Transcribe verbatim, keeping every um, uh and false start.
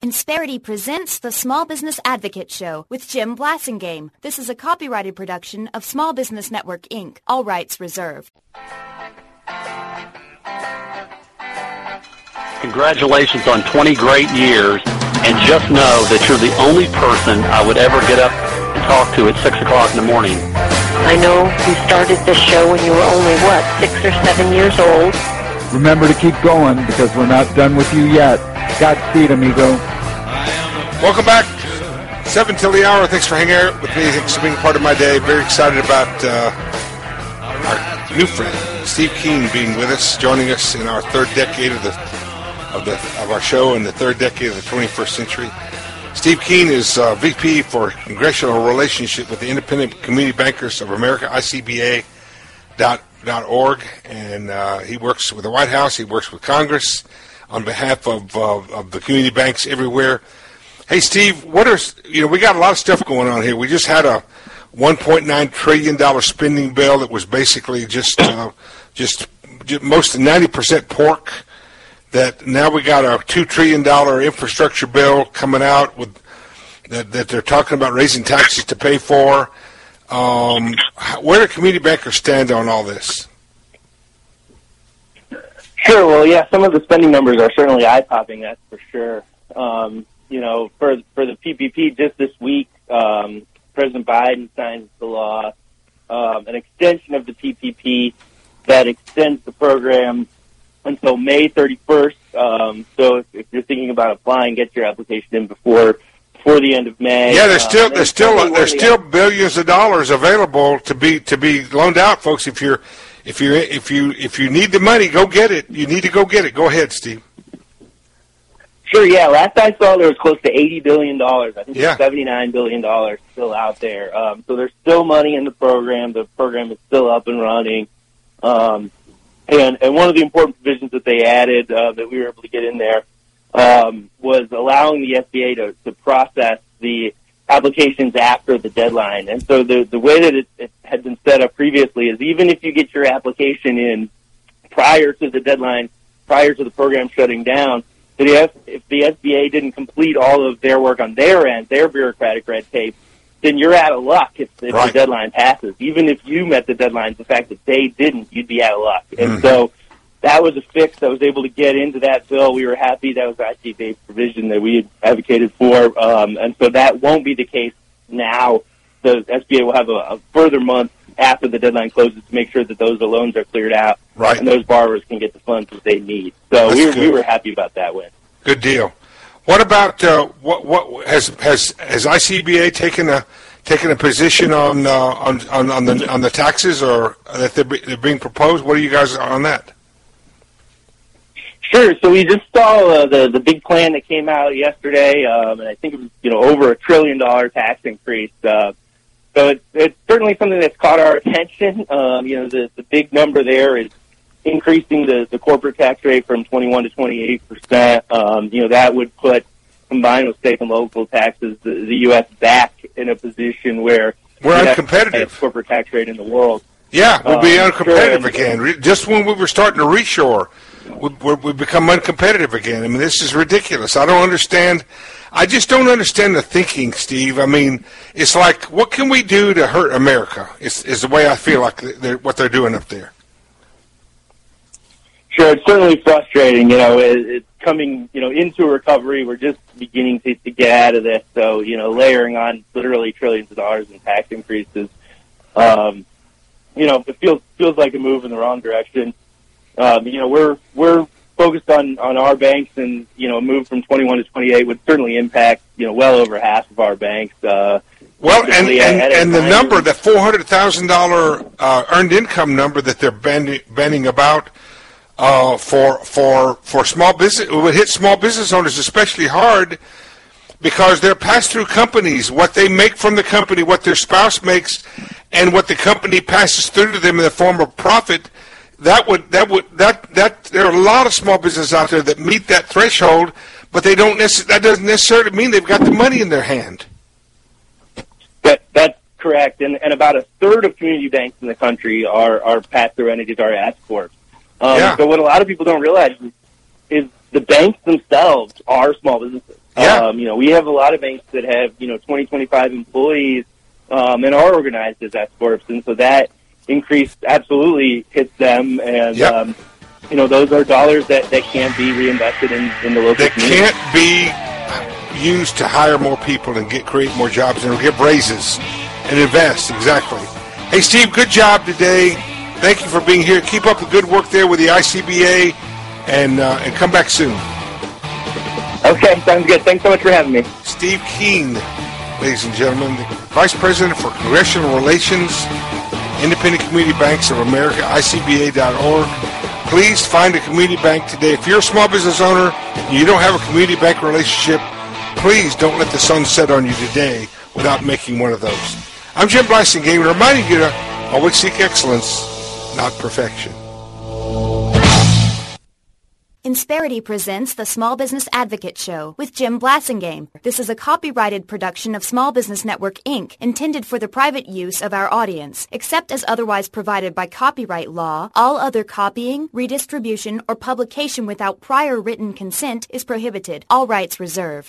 Insperity presents the Small Business Advocate Show with Jim Blasingame. This is a copyrighted production of Small Business Network, Incorporated. All rights reserved. Congratulations on twenty great years, and just know that you're the only person I would ever get up and talk to at six o'clock in the morning. I know you started this show when you were only, what, six or seven years old? Remember to keep going, because we're not done with you yet. Godspeed, amigo. Welcome back. Seven till the hour. Thanks for hanging out with me. Thanks for being part of my day. Very excited about uh, our new friend, Steve Keen, being with us, joining us in our third decade of the of the of our show in the third decade of the twenty-first century. Steve Keen is uh, V P for Congressional Relationship with the Independent Community Bankers of America, I C B A dot org, and uh, he works with the White House. He works with Congress on behalf of uh, of the community banks everywhere. Hey, Steve, what are you know? We got a lot of stuff going on here. We just had a one point nine trillion dollars spending bill that was basically just uh, just, just most ninety percent pork. That now we got a two trillion dollars infrastructure bill coming out with that, that they're talking about raising taxes to pay for. Um, where do community bankers stand on all this? Sure. Well, yeah, some of the spending numbers are certainly eye-popping, that's for sure. Um, you know, for for the P P P, just this week, um, President Biden signed the law, um, an extension of the P P P that extends the program until May thirty-first. Um, so if, if you're thinking about applying, get your application in before before the end of May. Yeah, there's still um, there's still there's still billions of dollars available to be to be loaned out, folks. If you're if you if you if you need the money, go get it. You need to go get it. Go ahead, Steve. Sure. Yeah. Last I saw, there was close to eighty billion dollars. I think yeah. there's seventy-nine billion dollars still out there. Um, so there's still money in the program. The program is still up and running. Um, and and one of the important provisions that they added uh, that we were able to get in there um, was allowing the S B A to, to process the applications after the deadline. And so the the way that it, it had been set up previously is even if you get your application in prior to the deadline, prior to the program shutting down, that if the S B A didn't complete all of their work on their end, their bureaucratic red tape, then you're out of luck if, if right. the deadline passes. Even if you met the deadline, the fact that they didn't, you'd be out of luck. And mm. so that was a fix that was able to get into that bill. We were happy that was the I C B A provision that we had advocated for. Um, and so that won't be the case now. The S B A will have a, a further month after the deadline closes to make sure that those loans are cleared out right. and those borrowers can get the funds that they need. So we were, we were happy about that win. Good deal. What about uh, what? What has has has I C B A taken a taken a position on uh, on, on on the on the taxes or that they're, they're being proposed? What are you guys on that? Sure. So we just saw uh, the the big plan that came out yesterday, um, and I think it was you know over a trillion dollar tax increase. Uh, so it's, it's certainly something that's caught our attention. Um, you know, the the big number there is increasing the, the corporate tax rate from twenty-one to twenty-eight percent. Um, you know, that would put, combined with state and local taxes, the, the U S back in a position where we're uncompetitive. Corporate tax rate in the world. Yeah, we'll be um, uncompetitive sure. again. Just when we were starting to reshore, we, we, we become uncompetitive again. I mean, this is ridiculous. I don't understand. I just don't understand the thinking, Steve. I mean, it's like, what can we do to hurt America? Is is the way I feel like they're, what they're doing up there. Sure, it's certainly frustrating. You know, it, it's coming, you know, into a recovery. We're just beginning to, to get out of this. So, you know, layering on literally trillions of dollars in tax increases, um, you know, it feels feels like a move in the wrong direction. Um, you know, we're we're focused on, on our banks, and you know, a move from twenty-one to twenty-eight would certainly impact you know well over half of our banks. Uh, well, and and, and the number, that four hundred thousand dollar uh, earned income number that they're banning, banning about. Uh, for for for small business, it would hit small business owners especially hard because they're pass-through companies. What they make from the company, what their spouse makes, and what the company passes through to them in the form of profit, that would that would that that there are a lot of small businesses out there that meet that threshold, but they don't necess- that doesn't necessarily mean they've got the money in their hand. That that's correct, and and about a third of community banks in the country are are pass-through entities, are S corps. Um, yeah. So what a lot of people don't realize is, is the banks themselves are small businesses. Yeah. Um, you know, we have a lot of banks that have, you know, twenty, twenty-five employees um, and are organized as S-corps, and so that increase absolutely hits them, and, Yep. um, you know, those are dollars that, that can't be reinvested in, in the local That community. can't be used to hire more people and get create more jobs and give raises and invest. Exactly. Hey, Steve, good job today. Thank you for being here. Keep up the good work there with the I C B A, and uh, and come back soon. Okay, sounds good. Thanks so much for having me. Steve Keen, ladies and gentlemen, the Vice President for Congressional Relations, Independent Community Banks of America, I C B A dot org. Please find a community bank today. If you're a small business owner and you don't have a community bank relationship, please don't let the sun set on you today without making one of those. I'm Jim Blasingame, reminding you to always seek excellence, not perfection. Insperity presents the Small Business Advocate Show with Jim Blasingame. This is a copyrighted production of Small Business Network, Incorporated, intended for the private use of our audience. Except as otherwise provided by copyright law, all other copying, redistribution, or publication without prior written consent is prohibited. All rights reserved.